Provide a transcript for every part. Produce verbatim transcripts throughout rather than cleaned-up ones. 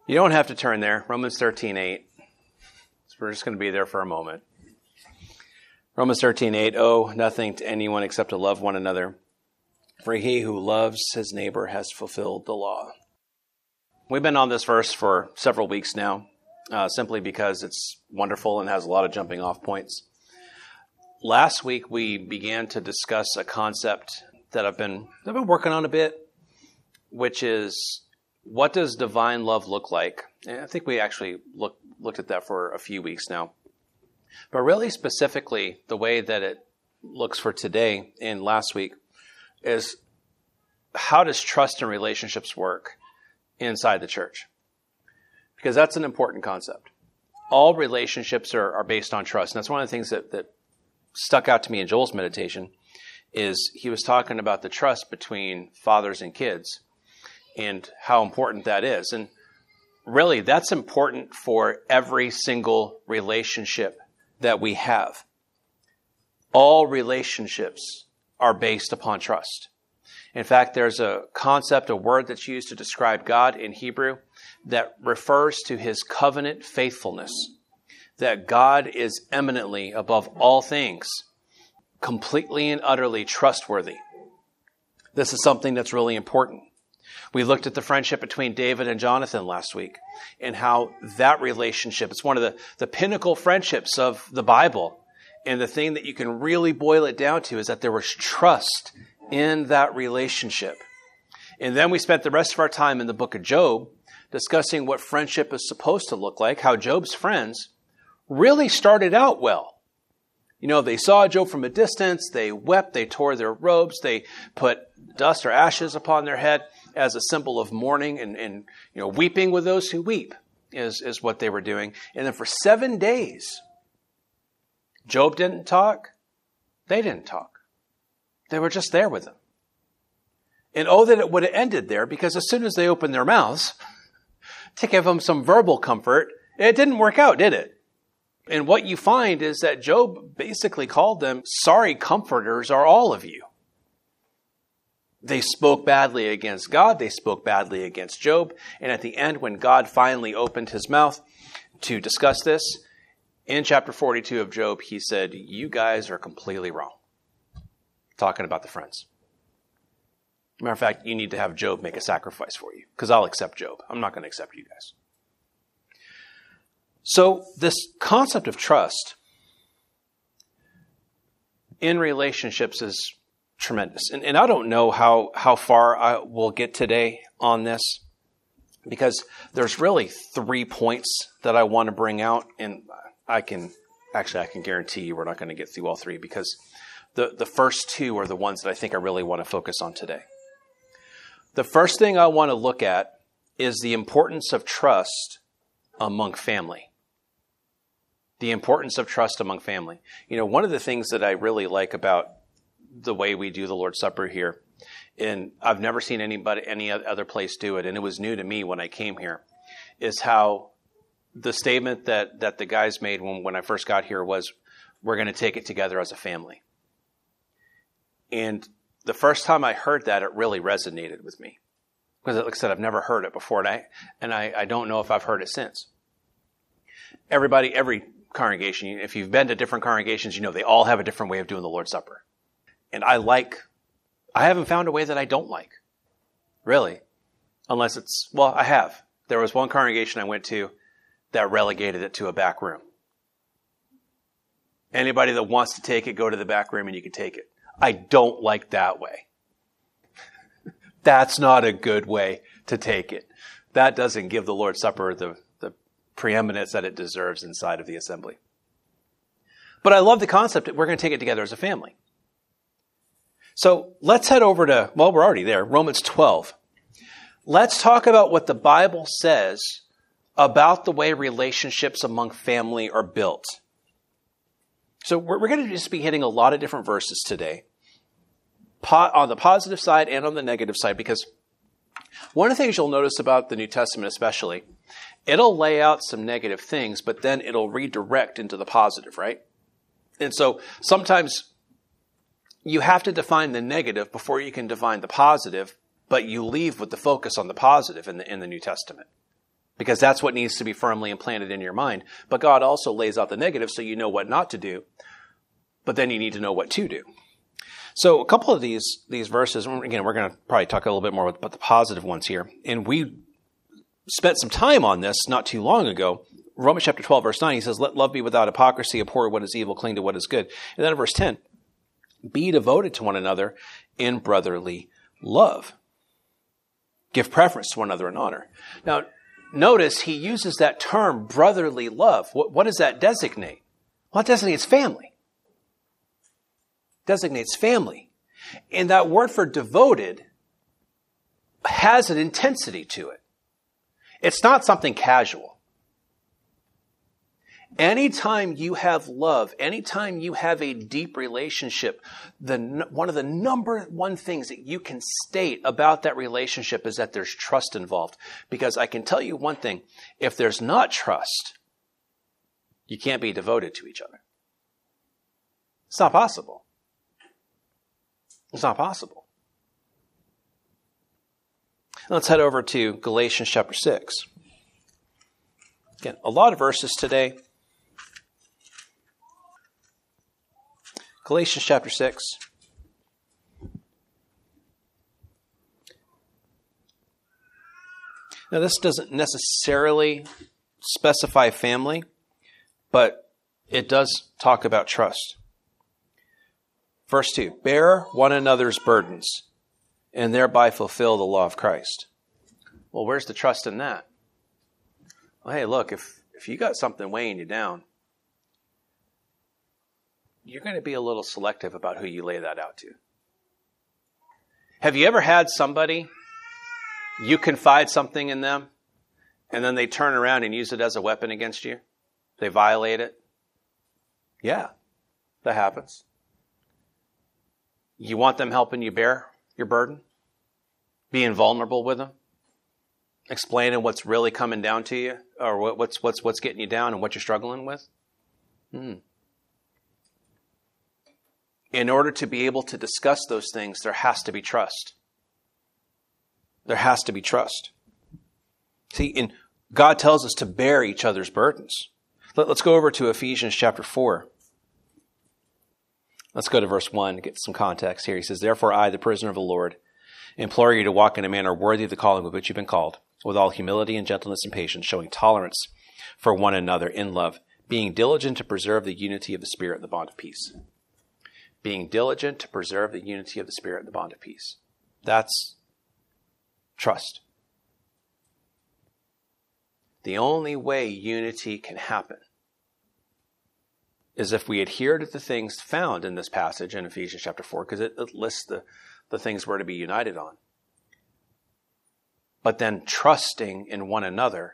You don't have to turn there. Romans thirteen eight. So we're just going to be there for a moment. Romans thirteen eight. Owe nothing to anyone except to love one another. For he who loves his neighbor has fulfilled the law. We've been on this verse for several weeks now, uh, simply because it's wonderful and has a lot of jumping off points. Last week we began to discuss a concept that I've been I've been working on a bit, which is, what does divine love look like? And I think we actually look, looked at that for a few weeks now. But really specifically, the way that it looks for today and last week is, how does trust and relationships work inside the church? Because that's an important concept. All relationships are, are based on trust. And that's one of the things that, that stuck out to me in Joel's meditation, is he was talking about the trust between fathers and kids and how important that is. And really, that's important for every single relationship that we have. All relationships are based upon trust. In fact, there's a concept, a word that's used to describe God in Hebrew that refers to his covenant faithfulness, that God is eminently, above all things, completely and utterly trustworthy. This is something that's really important. We looked at the friendship between David and Jonathan last week, and how that relationship, it's one of the, the pinnacle friendships of the Bible. And the thing that you can really boil it down to is that there was trust in that relationship. And then we spent the rest of our time in the book of Job discussing what friendship is supposed to look like, how Job's friends really started out well. You know, they saw Job from a distance, they wept, they tore their robes, they put dust or ashes upon their head as a symbol of mourning and, and you know, weeping with those who weep is, is what they were doing. And then for seven days, Job didn't talk. They didn't talk. They were just there with him. And oh, that it would have ended there, because as soon as they opened their mouths to give him some verbal comfort, it didn't work out, did it? And what you find is that Job basically called them, sorry comforters are all of you. They spoke badly against God. They spoke badly against Job. And at the end, when God finally opened his mouth to discuss this, in chapter forty-two of Job, he said, you guys are completely wrong. Talking about the friends. Matter of fact, you need to have Job make a sacrifice for you, because I'll accept Job. I'm not going to accept you guys. So this concept of trust in relationships is tremendous. And, and I don't know how, how far I will get today on this, because there's really three points that I want to bring out. And I can, actually, I can guarantee you we're not going to get through all three, because the, the first two are the ones that I think I really want to focus on today. The first thing I want to look at is the importance of trust among family. The importance of trust among family. You know, one of the things that I really like about the way we do the Lord's Supper here, and I've never seen anybody, any other place do it, and it was new to me when I came here, is how the statement that, that the guys made when, when I first got here was, we're going to take it together as a family. And the first time I heard that, it really resonated with me. Because like I said, I've never heard it before, and I, and I, I don't know if I've heard it since. Everybody, every congregation, if you've been to different congregations, you know they all have a different way of doing the Lord's Supper. And I like, I haven't found a way that I don't like. Really. Unless it's, well, I have. There was one congregation I went to that relegated it to a back room. Anybody that wants to take it, go to the back room and you can take it. I don't like that way. That's not a good way to take it. That doesn't give the Lord's Supper the, the preeminence that it deserves inside of the assembly. But I love the concept that we're going to take it together as a family. So let's head over to, well, we're already there, Romans twelve. Let's talk about what the Bible says about the way relationships among family are built. So we're, we're going to just be hitting a lot of different verses today, po- on the positive side and on the negative side, because one of the things you'll notice about the New Testament especially, it'll lay out some negative things, but then it'll redirect into the positive, right? And so sometimes you have to define the negative before you can define the positive, but you leave with the focus on the positive in the, in the New Testament. because that's what needs to be firmly implanted in your mind. But God also lays out the negative so you know what not to do, but then you need to know what to do. So a couple of these these verses, again, we're going to probably talk a little bit more about the positive ones here. And we spent some time on this not too long ago. Romans chapter twelve, verse nine, he says, let love be without hypocrisy, abhor what is evil, cling to what is good. And then in verse ten, be devoted to one another in brotherly love. Give preference to one another in honor. Now, notice he uses that term, brotherly love. What, what does that designate? Well, it designates family. It designates family. And that word for devoted has an intensity to it. It's not something casual. Anytime you have love, anytime you have a deep relationship, the one of the number one things that you can state about that relationship is that there's trust involved. Because I can tell you one thing, if there's not trust, you can't be devoted to each other. It's not possible. It's not possible. Let's head over to Galatians chapter six. Again, a lot of verses today. Galatians chapter six. Now, this doesn't necessarily specify family, but it does talk about trust. Verse two, bear one another's burdens and thereby fulfill the law of Christ. Well, where's the trust in that? Well, hey, look, if, if you got something weighing you down, you're going to be a little selective about who you lay that out to. Have you ever had somebody, you confide something in them, and then they turn around and use it as a weapon against you? They violate it? Yeah, that happens. You want them helping you bear your burden? Being vulnerable with them? Explaining what's really coming down to you, or what's what's what's getting you down and what you're struggling with? Hmm. In order to be able to discuss those things, there has to be trust. There has to be trust. See, and God tells us to bear each other's burdens. Let, let's go over to Ephesians chapter four. Let's go to verse one to get some context here. He says, therefore I, the prisoner of the Lord, implore you to walk in a manner worthy of the calling with which you've been called, with all humility and gentleness and patience, showing tolerance for one another in love, being diligent to preserve the unity of the Spirit in the bond of peace. Being diligent to preserve the unity of the Spirit in the bond of peace. That's trust. The only way unity can happen is if we adhere to the things found in this passage in Ephesians chapter four, because it, it lists the, the things we're to be united on. But then trusting in one another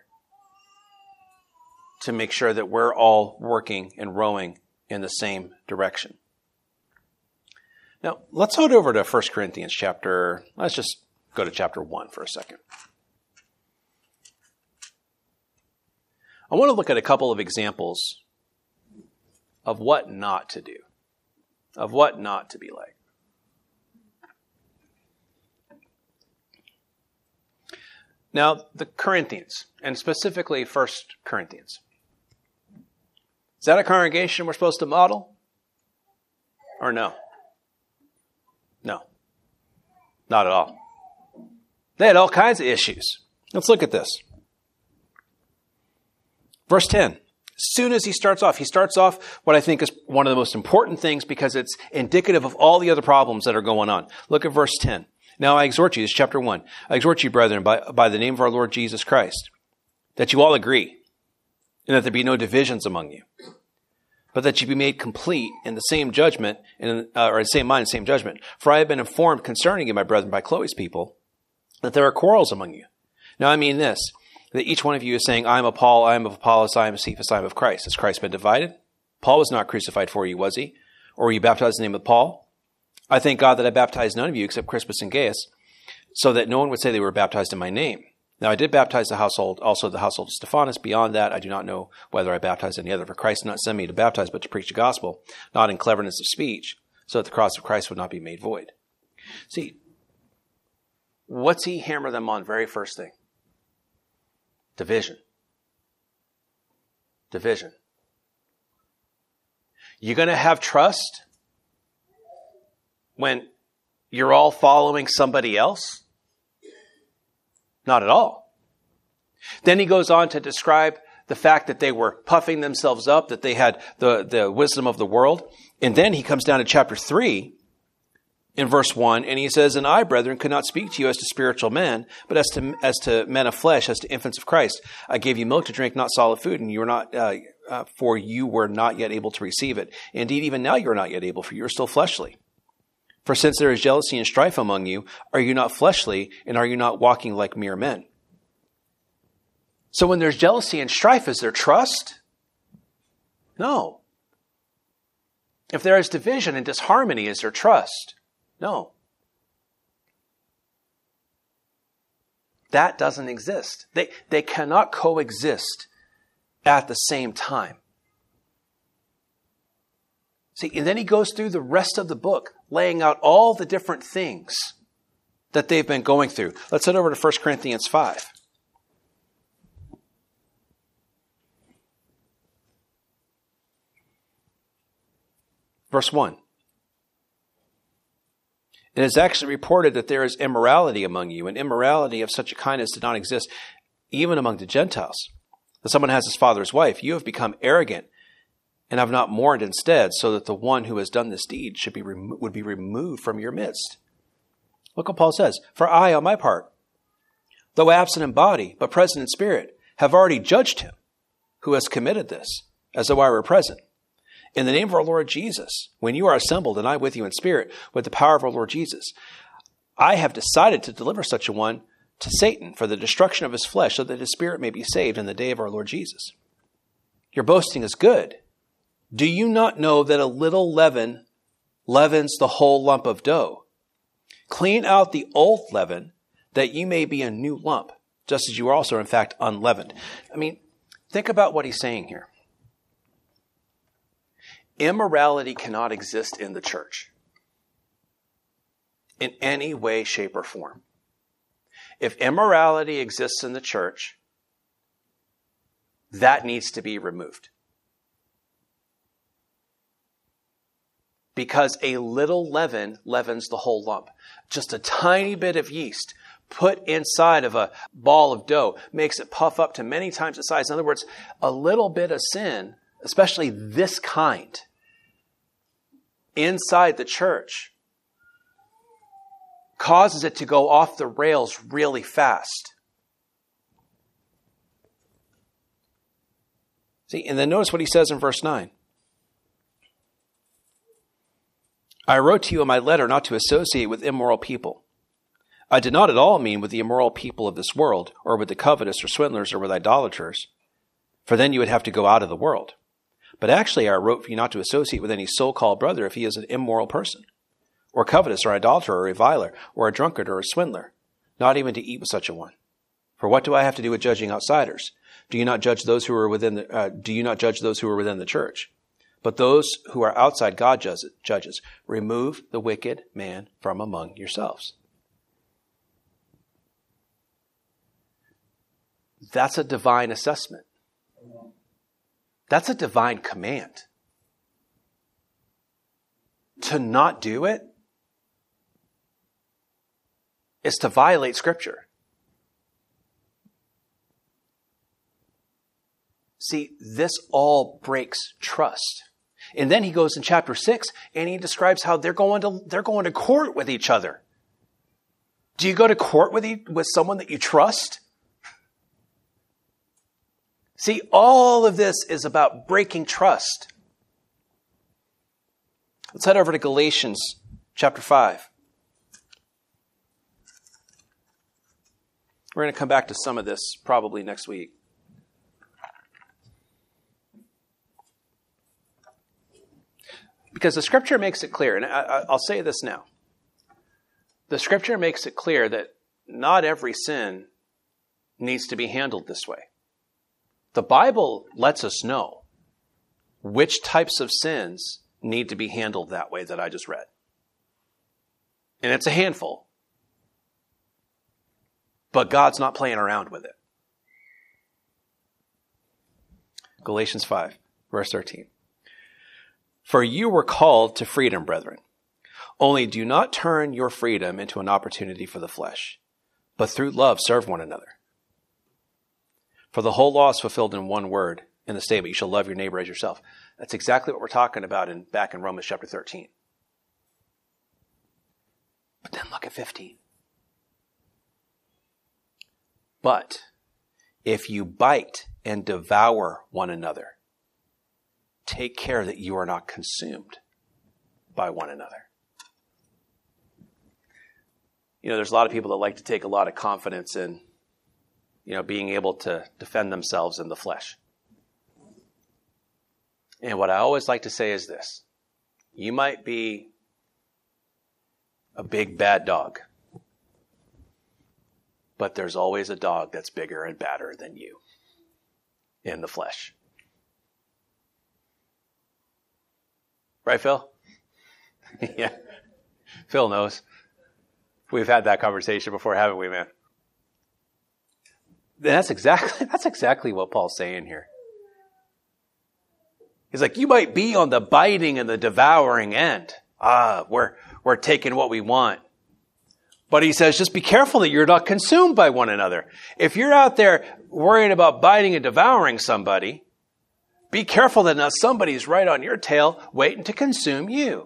to make sure that we're all working and rowing in the same direction. Now, let's head over to First Corinthians chapter, let's just go to chapter one for a second. I want to look at a couple of examples of what not to do, of what not to be like. Now, the Corinthians, and specifically First Corinthians. Is that a congregation we're supposed to model? Or no? No. Not at all. They had all kinds of issues. Let's look at this. Verse ten. As soon as he starts off, he starts off what I think is one of the most important things because it's indicative of all the other problems that are going on. Look at verse ten. Now I exhort you, this is chapter one. I exhort you, brethren, by, by the name of our Lord Jesus Christ, that you all agree, and that there be no divisions among you, but that you be made complete in the same judgment, in, uh, or in the same mind, same judgment. For I have been informed concerning you, my brethren, by Chloe's people, that there are quarrels among you. Now I mean this, that each one of you is saying, I am of Paul, I am of Apollos, I am of Cephas, I am of Christ. Has Christ been divided? Paul was not crucified for you, was he? Or were you baptized in the name of Paul? I thank God that I baptized none of you except Crispus and Gaius, so that no one would say they were baptized in my name. Now I did baptize the household, also the household of Stephanas. Beyond that, I do not know whether I baptized any other. For Christ did not send me to baptize, but to preach the gospel, not in cleverness of speech, so that the cross of Christ would not be made void. See, what's he hammer them on very first thing? Division. Division. You're going to have trust when you're all following somebody else? Not at all. Then he goes on to describe the fact that they were puffing themselves up, that they had the, the wisdom of the world. And then he comes down to chapter three in verse one, and he says, "And I, brethren, could not speak to you as to spiritual men, but as to as to men of flesh, as to infants of Christ. I gave you milk to drink, not solid food, and you were not, uh, uh, for you were not yet able to receive it. Indeed, even now you are not yet able, for you are still fleshly. For since there is jealousy and strife among you, are you not fleshly, and are you not walking like mere men?" So when there's jealousy and strife, is there trust? No. If there is division and disharmony, is there trust? No. That doesn't exist. They, they cannot coexist at the same time. See, and then he goes through the rest of the book, laying out all the different things that they've been going through. Let's head over to First Corinthians five. Verse one. "It is actually reported that there is immorality among you, and immorality of such a kind as did not exist even among the Gentiles. That someone has his father's wife. You have become arrogant and have not mourned instead, so that the one who has done this deed should be remo- would be removed from your midst." Look what Paul says. "For I, on my part, though absent in body, but present in spirit, have already judged him who has committed this, as though I were present. In the name of our Lord Jesus, when you are assembled, and I with you in spirit, with the power of our Lord Jesus, I have decided to deliver such a one to Satan for the destruction of his flesh, so that his spirit may be saved in the day of our Lord Jesus. Your boasting is good. Do you not know that a little leaven leavens the whole lump of dough? Clean out the old leaven, that you may be a new lump, just as you are also, in fact, unleavened." I mean, think about what he's saying here. Immorality cannot exist in the church in any way, shape, or form. If immorality exists in the church, that needs to be removed. Because a little leaven leavens the whole lump. Just a tiny bit of yeast put inside of a ball of dough makes it puff up to many times the size. In other words, a little bit of sin, especially this kind, inside the church, causes it to go off the rails really fast. See, and then notice what he says in verse nine. "I wrote to you in my letter not to associate with immoral people. I did not at all mean with the immoral people of this world, or with the covetous or swindlers or with idolaters, for then you would have to go out of the world. But actually I wrote for you not to associate with any so-called brother if he is an immoral person, or covetous or idolater or reviler, or a drunkard or a swindler, not even to eat with such a one. For what do I have to do with judging outsiders? Do you not judge those who are within the, uh, do you not judge those who are within the church? But those who are outside God judges. Remove the wicked man from among yourselves." That's a divine assessment. That's a divine command. To not do it is to violate Scripture. See, this all breaks trust. And then he goes in chapter six and he describes how they're going to, they're going to court with each other. Do you go to court with, e- with someone that you trust? See, all of this is about breaking trust. Let's head over to Galatians chapter five. We're going to come back to some of this probably next week. Because the Scripture makes it clear, and I, I'll say this now. The Scripture makes it clear that not every sin needs to be handled this way. The Bible lets us know which types of sins need to be handled that way that I just read. And it's a handful. But God's not playing around with it. Galatians five, verse thirteen. For you were called to freedom, brethren. Only do not turn your freedom into an opportunity for the flesh, but through love serve one another. For the whole law is fulfilled in one word, in the statement, you shall love your neighbor as yourself. That's exactly what we're talking about in back in Romans chapter thirteen. But then look at fifteen. But if you bite and devour one another, take care that you are not consumed by one another. You know, there's a lot of people that like to take a lot of confidence in, you know, being able to defend themselves in the flesh. And what I always like to say is this. You might be a big bad dog, but there's always a dog that's bigger and badder than you in the flesh. Right, Phil? Yeah. Phil knows. We've had that conversation before, haven't we, man? That's exactly, that's exactly what Paul's saying here. He's like, you might be on the biting and the devouring end. Ah, we're, we're taking what we want. But he says, just be careful that you're not consumed by one another. If you're out there worrying about biting and devouring somebody, be careful that not somebody's right on your tail waiting to consume you.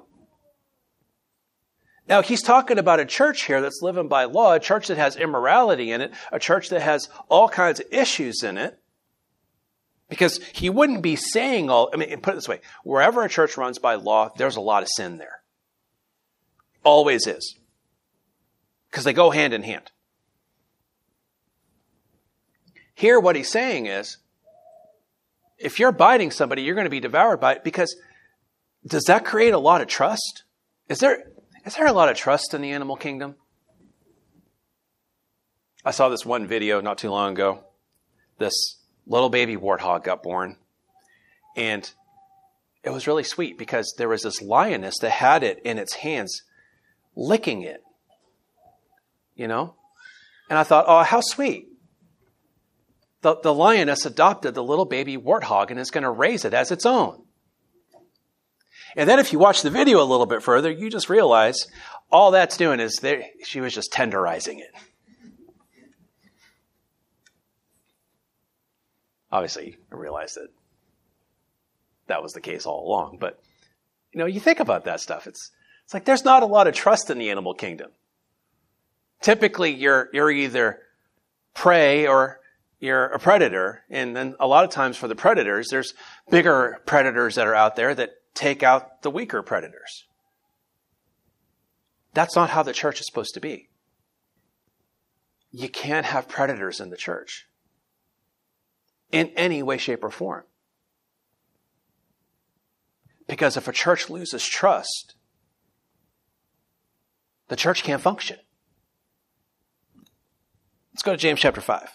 Now, he's talking about a church here that's living by law, a church that has immorality in it, a church that has all kinds of issues in it. Because he wouldn't be saying all, I mean, put it this way, wherever a church runs by law, there's a lot of sin there. Always is. Because they go hand in hand. Here, what he's saying is, if you're biting somebody, you're going to be devoured by it, because does that create a lot of trust? Is there, is there a lot of trust in the animal kingdom? I saw this one video not too long ago. This little baby warthog got born. And it was really sweet because there was this lioness that had it in its hands, licking it. You know? And I thought, oh, how sweet. The, the lioness adopted the little baby warthog and is going to raise it as its own. And then if you watch the video a little bit further, you just realize all that's doing is they, she was just tenderizing it. Obviously, I realized that that was the case all along. But, you know, you think about that stuff. It's it's like there's not a lot of trust in the animal kingdom. Typically, you're you're either prey or you're a predator. And then a lot of times for the predators, there's bigger predators that are out there that take out the weaker predators. That's not how the church is supposed to be. You can't have predators in the church. In any way, shape, or form. Because if a church loses trust, the church can't function. Let's go to James chapter five.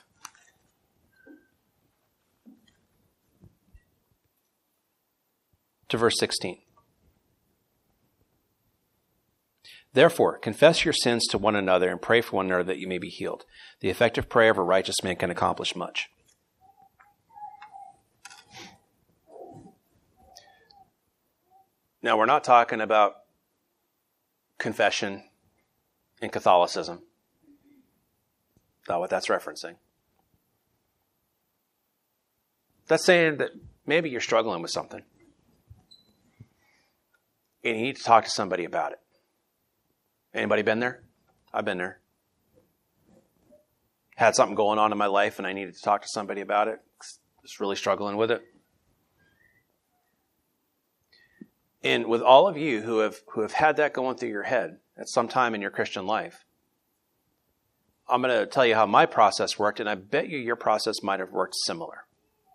To verse sixteen. Therefore, confess your sins to one another and pray for one another that you may be healed. The effective prayer of a righteous man can accomplish much. Now, we're not talking about confession in Catholicism. Not what that's referencing. That's saying that maybe you're struggling with something. And you need to talk to somebody about it. Anybody been there? I've been there. Had something going on in my life and I needed to talk to somebody about it. Just really struggling with it. And with all of you who have who have had that going through your head at some time in your Christian life, I'm going to tell you how my process worked, and I bet you your process might have worked similar.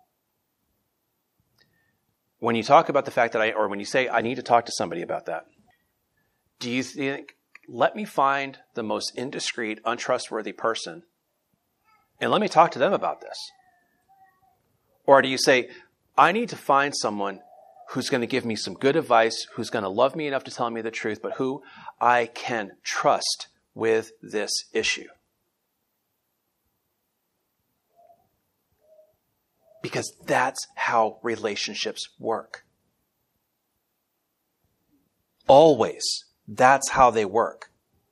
When you talk about the fact that I, or when you say, I need to talk to somebody about that, do you think, let me find the most indiscreet, untrustworthy person, and let me talk to them about this? Or do you say, I need to find someone who's going to give me some good advice, who's going to love me enough to tell me the truth, but who I can trust with this issue? Because that's how relationships work. Always. That's how they work.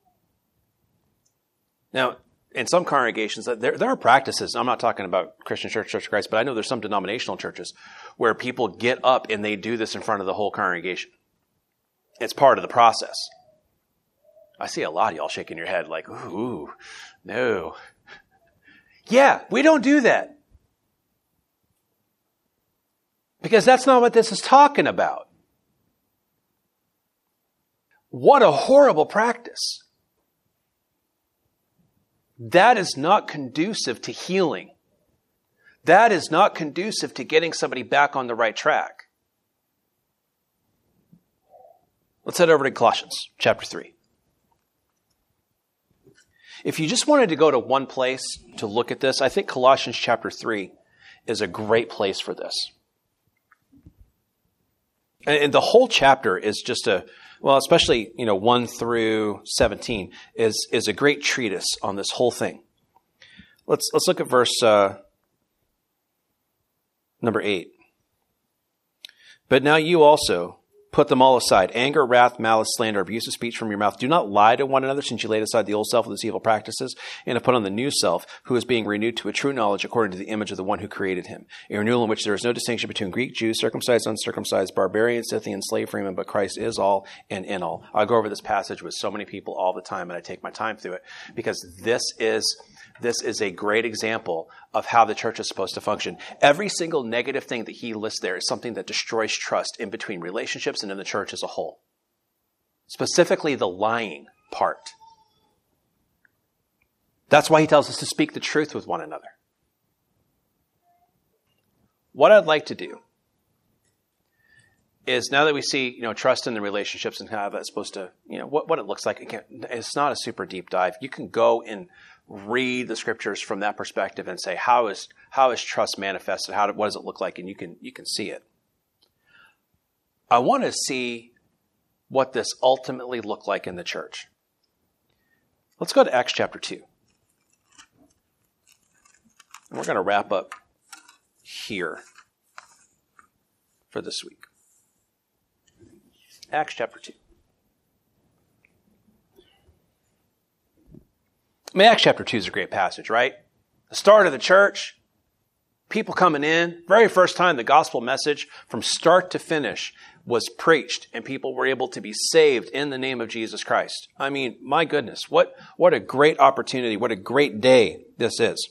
Now, in some congregations, there, there are practices. I'm not talking about Christian Church, Church of Christ, but I know there's some denominational churches where people get up and they do this in front of the whole congregation. It's part of the process. I see a lot of y'all shaking your head like, ooh, no. Yeah, we don't do that. Because that's not what this is talking about. What a horrible practice. That is not conducive to healing. That is not conducive to getting somebody back on the right track. Let's head over to Colossians chapter three. If you just wanted to go to one place to look at this, I think Colossians chapter three is a great place for this. And the whole chapter is just a, well, especially, you know, one through seventeen is, is a great treatise on this whole thing. Let's, let's look at verse, uh, number eight. But now you also put them all aside. Anger, wrath, malice, slander, abusive speech from your mouth. Do not lie to one another, since you laid aside the old self with its evil practices and have put on the new self, who is being renewed to a true knowledge according to the image of the one who created him. A renewal in which there is no distinction between Greek, Jews, circumcised, uncircumcised, barbarian, Scythian, slave, freeman, but Christ is all and in all. I go over this passage with so many people all the time, and I take my time through it because this is This is a great example of how the church is supposed to function. Every single negative thing that he lists there is something that destroys trust in between relationships and in the church as a whole. Specifically, the lying part. That's why he tells us to speak the truth with one another. What I'd like to do is, now that we see, you know, trust in the relationships and how that's supposed to, you know, what, what it looks like, again, it's not a super deep dive. You can go and read the scriptures from that perspective and say, how is how is trust manifested? How do, what does it look like? And you can you can see it. I want to see what this ultimately looked like in the church. Let's go to Acts chapter two. And we're going to wrap up here for this week. Acts chapter two. I mean, Acts chapter two is a great passage, right? The start of the church, people coming in, very first time the gospel message from start to finish was preached and people were able to be saved in the name of Jesus Christ. I mean, my goodness, what, what a great opportunity, what a great day this is.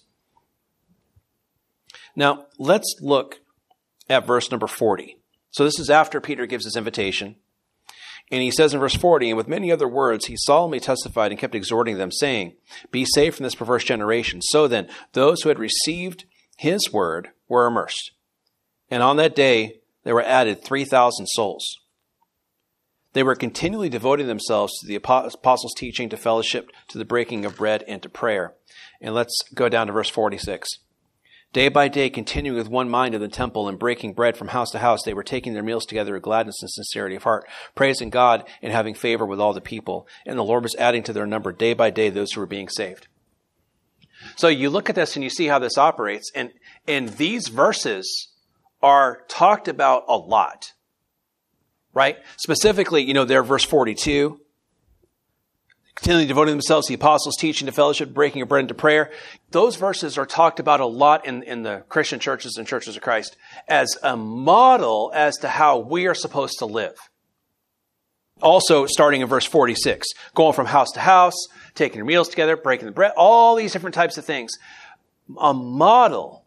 Now, let's look at verse number forty. So this is after Peter gives his invitation. And he says in verse forty, and with many other words, he solemnly testified and kept exhorting them, saying, be saved from this perverse generation. So then, those who had received his word were immersed. And on that day, there were added three thousand souls. They were continually devoting themselves to the apostles' teaching, to fellowship, to the breaking of bread, and to prayer. And let's go down to verse forty-six. Day by day, continuing with one mind in the temple and breaking bread from house to house, they were taking their meals together with gladness and sincerity of heart, praising God and having favor with all the people. And the Lord was adding to their number day by day those who were being saved. So you look at this and you see how this operates. And, and these verses are talked about a lot, right? Specifically, you know, they're verse forty-two. Continually devoting themselves to the apostles' teaching, to fellowship, breaking of bread, and to prayer. Those verses are talked about a lot in, in the Christian churches and churches of Christ as a model as to how we are supposed to live. Also, starting in verse forty-six, going from house to house, taking your meals together, breaking the bread, all these different types of things. A model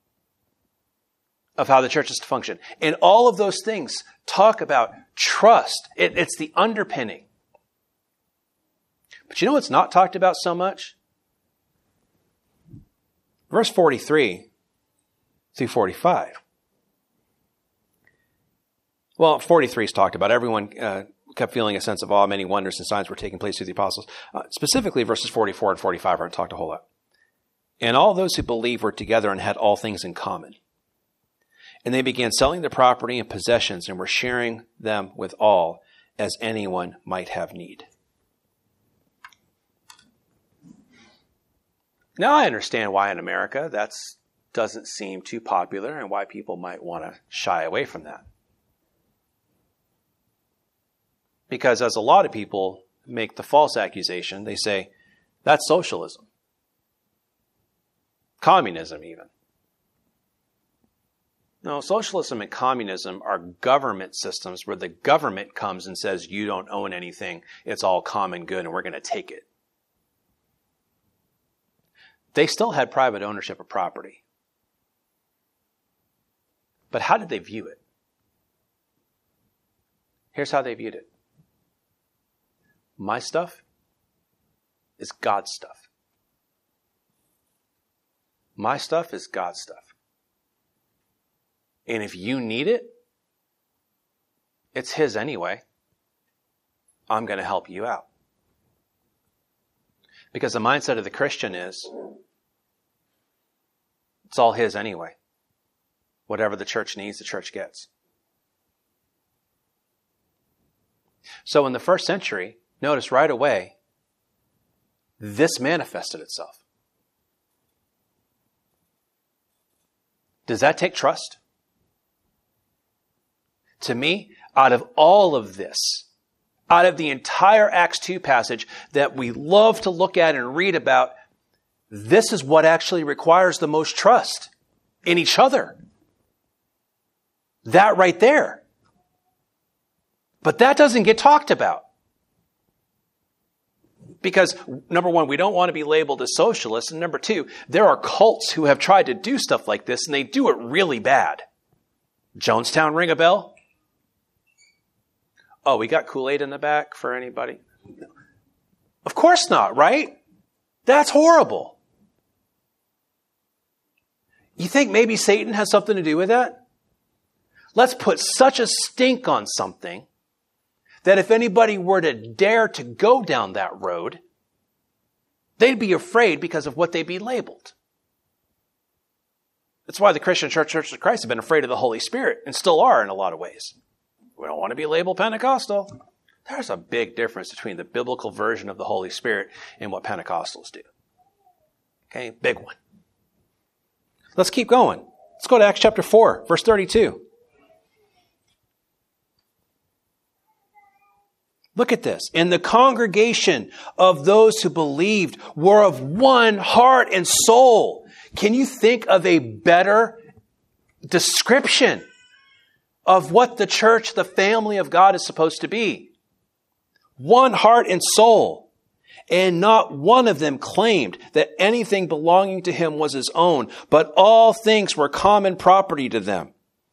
of how the church is to function. And all of those things talk about trust. It, it's the underpinning. But you know what's not talked about so much? Verse forty-three through forty-five. Well, forty-three is talked about. Everyone uh, kept feeling a sense of awe. Many wonders and signs were taking place through the apostles. Uh, specifically, verses forty-four and forty-five aren't talked a whole lot. And all those who believed were together and had all things in common. And they began selling their property and possessions and were sharing them with all, as anyone might have need. Now I understand why in America that's doesn't seem too popular and why people might want to shy away from that. Because as a lot of people make the false accusation, they say, that's socialism. Communism even. No, socialism and communism are government systems where the government comes and says, you don't own anything, it's all common good and we're going to take it. They still had private ownership of property. But how did they view it? Here's how they viewed it. My stuff is God's stuff. My stuff is God's stuff. And if you need it, it's His anyway. I'm going to help you out. Because the mindset of the Christian is, it's all His anyway. Whatever the church needs, the church gets. So in the first century, notice right away, this manifested itself. Does that take trust? To me, out of all of this, out of the entire Acts two passage that we love to look at and read about, this is what actually requires the most trust in each other. That right there. But that doesn't get talked about. Because, number one, we don't want to be labeled as socialists. And number two, there are cults who have tried to do stuff like this, and they do it really bad. Jonestown, ring a bell? Oh, we got Kool-Aid in the back for anybody? Of course not, right? That's horrible. You think maybe Satan has something to do with that? Let's put such a stink on something that if anybody were to dare to go down that road, they'd be afraid because of what they'd be labeled. That's why the Christian Church, Church of Christ have been afraid of the Holy Spirit and still are in a lot of ways. We don't want to be labeled Pentecostal. There's a big difference between the biblical version of the Holy Spirit and what Pentecostals do. Okay, big one. Let's keep going. Let's go to Acts chapter four, verse thirty-two. Look at this. And the congregation of those who believed were of one heart and soul. Can you think of a better description of what the church, the family of God, is supposed to be? One heart and soul. And not one of them claimed that anything belonging to him was his own, but all things were common property to them.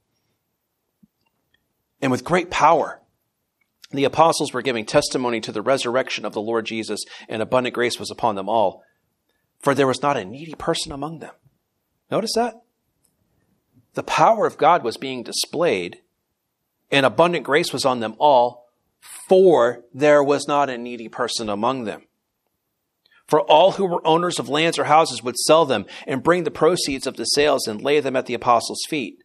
And with great power, the apostles were giving testimony to the resurrection of the Lord Jesus, and abundant grace was upon them all. For there was not a needy person among them. Notice that? The power of God was being displayed, and abundant grace was on them all, for there was not a needy person among them. For all who were owners of lands or houses would sell them and bring the proceeds of the sales and lay them at the apostles' feet.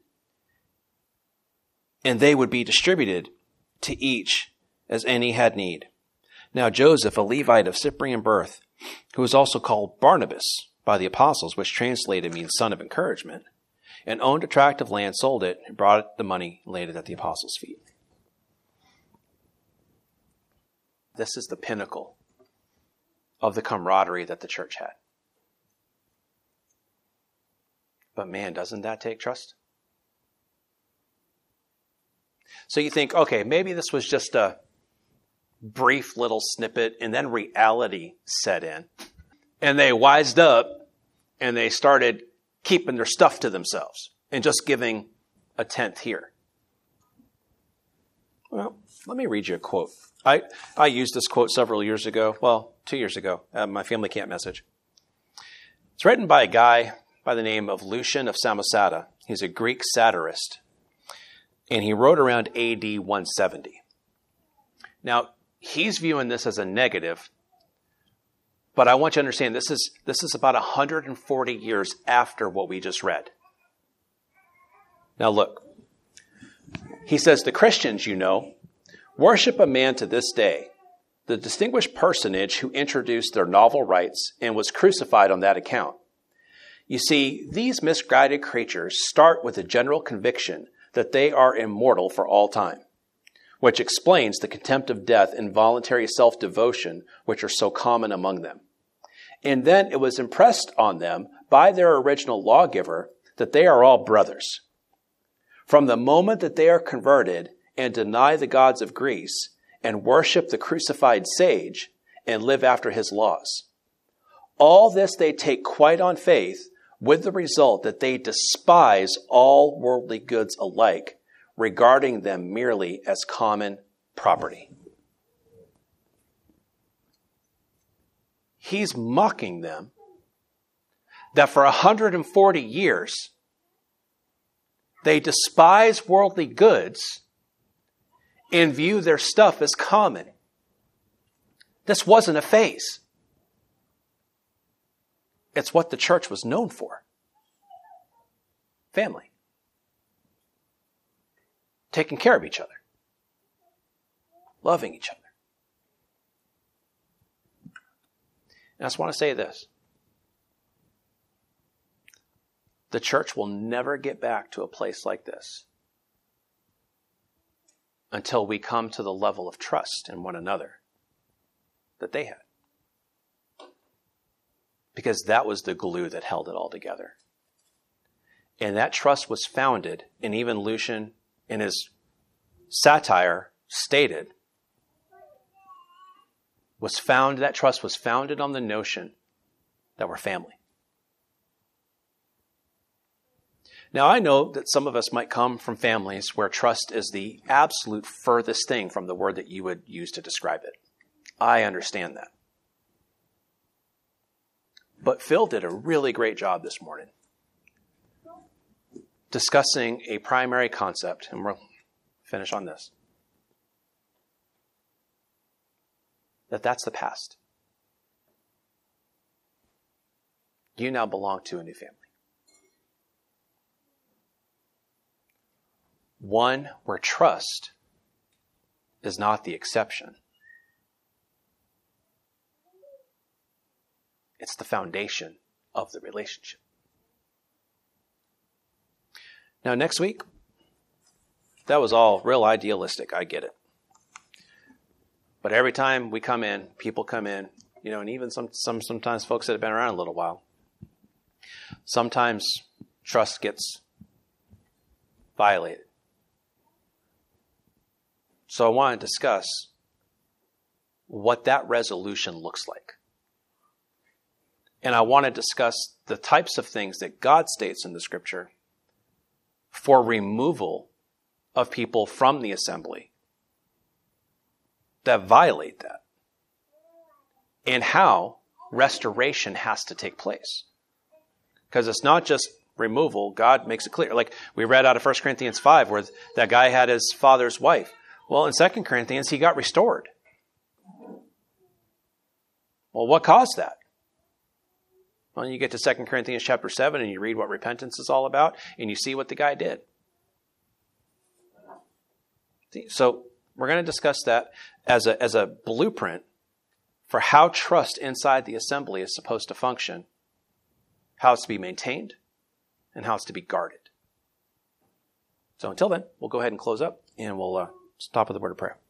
And they would be distributed to each as any had need. Now Joseph, a Levite of Cyprian birth, who was also called Barnabas by the apostles, which translated means son of encouragement, and owned a tract of land, sold it, and brought the money and laid it at the apostles' feet. This is the pinnacle of the camaraderie that the church had. But man, doesn't that take trust? So you think, okay, maybe this was just a brief little snippet, and then reality set in. And they wised up, and they started keeping their stuff to themselves and just giving a tenth here. Well, let me read you a quote. I, I used this quote several years ago. Well, two years ago, at my family camp message. It's written by a guy by the name of Lucian of Samosata. He's a Greek satirist. And he wrote around A D one seventy. Now, he's viewing this as a negative, but I want you to understand this is, this is about one hundred forty years after what we just read. Now look, he says, the Christians, you know, worship a man to this day, the distinguished personage who introduced their novel rites and was crucified on that account. You see, these misguided creatures start with a general conviction that they are immortal for all time, which explains the contempt of death and voluntary self-devotion which are so common among them. And then it was impressed on them by their original lawgiver that they are all brothers. From the moment that they are converted and deny the gods of Greece and worship the crucified sage and live after his laws, all this they take quite on faith, with the result that they despise all worldly goods alike, regarding them merely as common property. He's mocking them that for one hundred forty years, they despise worldly goods and view their stuff as common. This wasn't a phase. It's what the church was known for. Family. Taking care of each other. Loving each other. And I just want to say this. The church will never get back to a place like this until we come to the level of trust in one another that they had. Because that was the glue that held it all together. And that trust was founded, and even Lucian in his satire stated, was found, that trust was founded on the notion that we're family. Now, I know that some of us might come from families where trust is the absolute furthest thing from the word that you would use to describe it. I understand that. But Phil did a really great job this morning discussing a primary concept, and we'll finish on this. That that's the past. You now belong to a new family. One where trust is not the exception. It's the foundation of the relationship. Now, next week, that was all real idealistic. I get it. But every time we come in, people come in, you know, and even some, some sometimes folks that have been around a little while, sometimes trust gets violated. So I want to discuss what that resolution looks like. And I want to discuss the types of things that God states in the Scripture for removal of people from the assembly that violate that, and how restoration has to take place. Because it's not just removal. God makes it clear. Like we read out of First Corinthians five where that guy had his father's wife. Well, in Second Corinthians, he got restored. Well, what caused that? Well, you get to Second Corinthians chapter seven and you read what repentance is all about, and you see what the guy did. So we're going to discuss that as a, as a blueprint for how trust inside the assembly is supposed to function, how it's to be maintained, and how it's to be guarded. So until then, we'll go ahead and close up, and we'll uh, stop with a word of prayer.